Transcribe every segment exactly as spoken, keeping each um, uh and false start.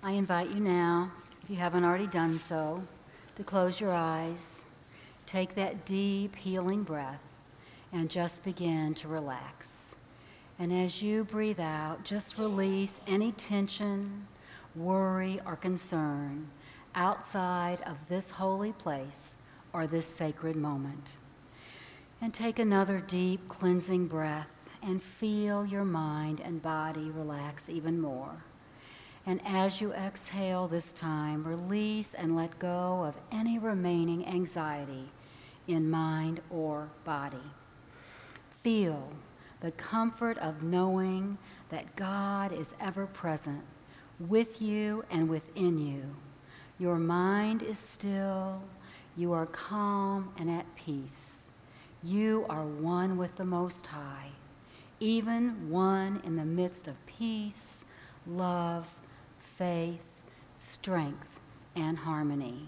I invite you now, if you haven't already done so, to close your eyes, take that deep, healing breath, and just begin to relax. And as you breathe out, just release any tension, worry, or concern outside of this holy place or this sacred moment. And take another deep, cleansing breath and feel your mind and body relax even more. And as you exhale this time, release and let go of any remaining anxiety in mind or body. Feel the comfort of knowing that God is ever present with you and within you. Your mind is still, you are calm and at peace. You are one with the Most High, even one in the midst of peace, love, faith, strength, and harmony.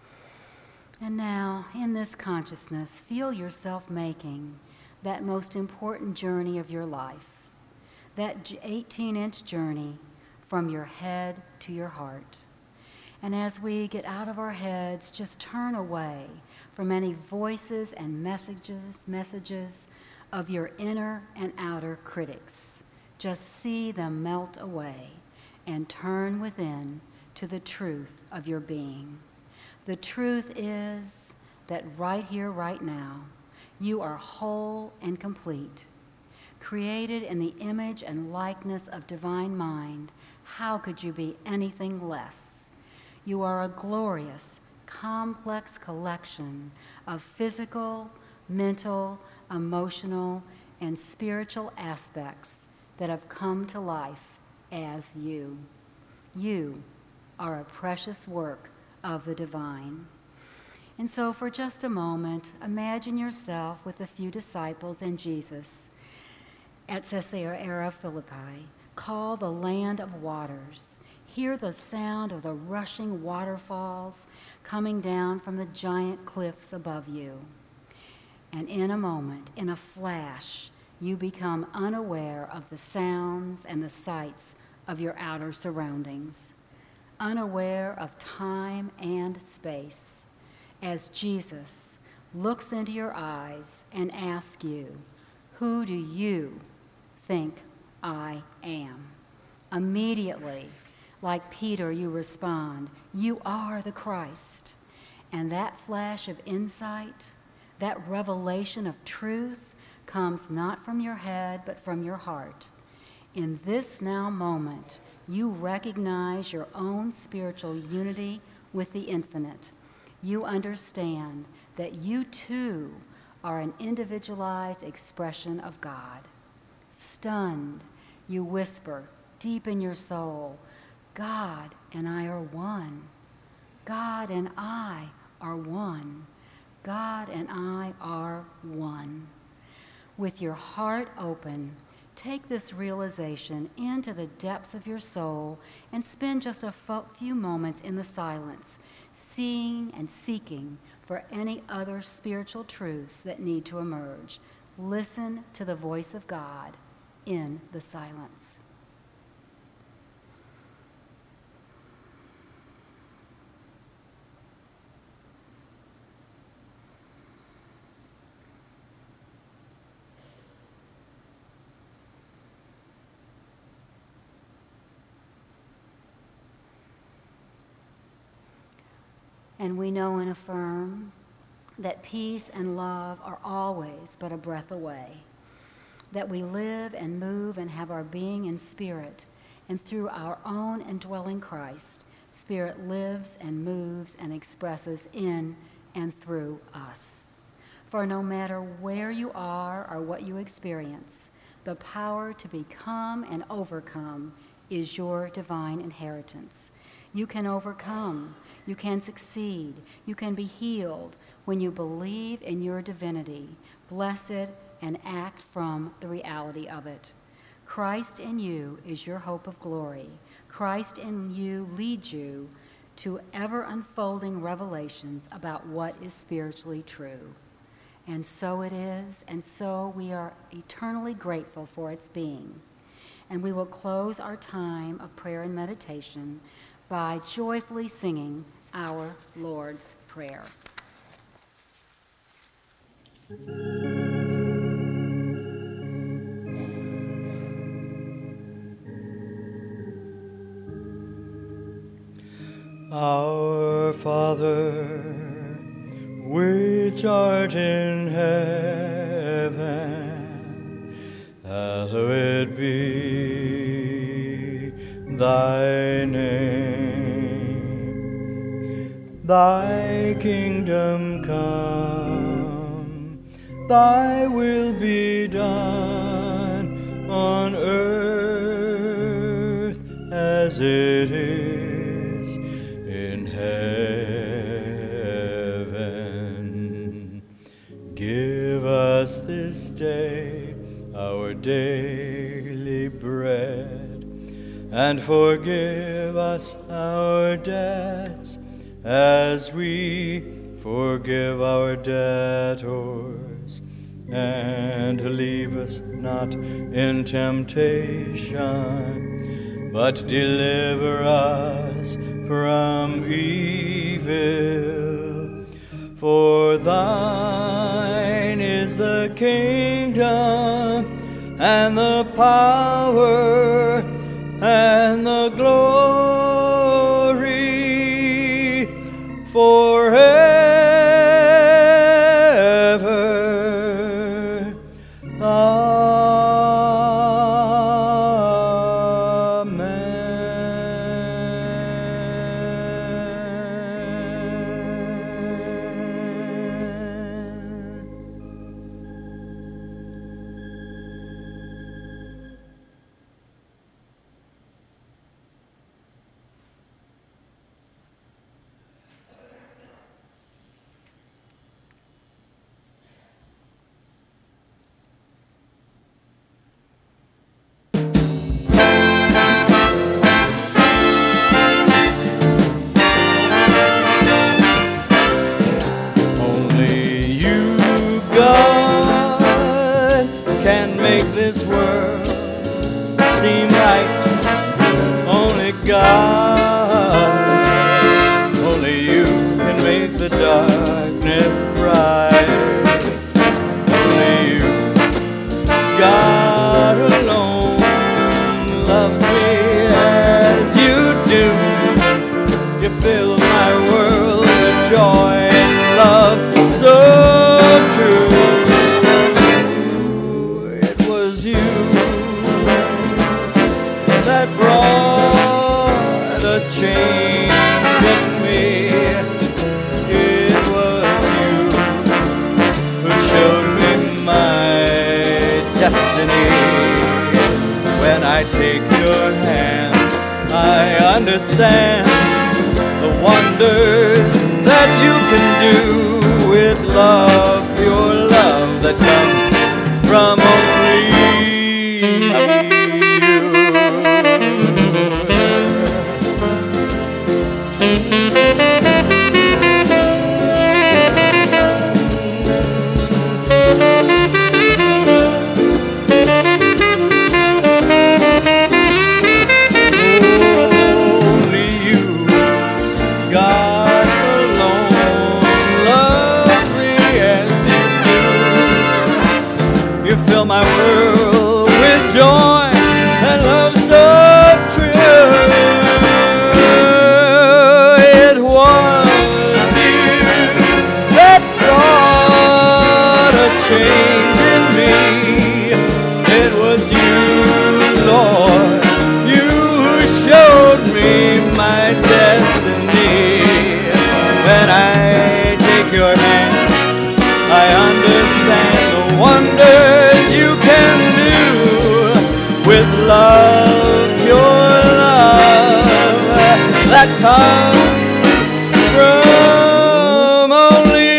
And now, in this consciousness, feel yourself making that most important journey of your life, that eighteen-inch journey from your head to your heart. And as we get out of our heads, just turn away from any voices and messages, messages of your inner and outer critics. Just see them melt away and turn within to the truth of your being. The truth is that right here, right now, you are whole and complete. Created in the image and likeness of divine mind, how could you be anything less? You are a glorious, complex collection of physical, mental, emotional, and spiritual aspects that have come to life as you. You are a precious work of the divine. And so for just a moment, imagine yourself with a few disciples and Jesus at Caesarea Philippi, called the land of waters. Hear the sound of the rushing waterfalls coming down from the giant cliffs above you. And in a moment, in a flash, you become unaware of the sounds and the sights of your outer surroundings, unaware of time and space, as Jesus looks into your eyes and asks you, "Who do you think I am?" Immediately, like Peter, you respond, "You are the Christ." And that flash of insight, that revelation of truth, comes not from your head, but from your heart. In this now moment, you recognize your own spiritual unity with the infinite. You understand that you too are an individualized expression of God. Stunned, you whisper deep in your soul, "God and I are one. God and I are one. God and I are one." With your heart open, take this realization into the depths of your soul and spend just a few moments in the silence, seeing and seeking for any other spiritual truths that need to emerge. Listen to the voice of God in the silence. And we know and affirm that peace and love are always but a breath away, that we live and move and have our being in spirit, and through our own indwelling Christ, Spirit lives and moves and expresses in and through us. For no matter where you are or what you experience, the power to become and overcome is your divine inheritance. You can overcome, you can succeed, you can be healed when you believe in your divinity, bless it, and act from the reality of it. Christ in you is your hope of glory. Christ in you leads you to ever unfolding revelations about what is spiritually true. And so it is, and so we are eternally grateful for its being. And we will close our time of prayer and meditation by joyfully singing our Lord's Prayer. Our Father, which art in heaven, hallowed be thy name. Thy kingdom come, thy will be done on earth as it is in heaven. Give us this day our daily bread, and forgive us our debts as we forgive our debtors. And leave us not in temptation, but deliver us from evil. For thine is the kingdom, and the power, and the glory, forever. This world seem right. Only God, only you can make the darkness bright. Only you, God alone, loves me as you do. You fill my world with joy and love so true. That brought a change in me. It was you who showed me my destiny. When I take your hand, I understand the wonders that you can do with love, your love that comes from only you. Fill my world with joy and love so true. It was you that brought a change in me. It was you, Lord, you who showed me my destiny. When I take your hand, I understand the wonders you can do with love, your love that comes from only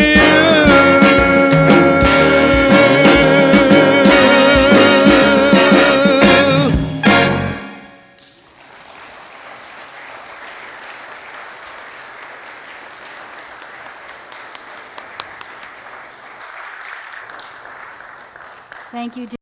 Thank you.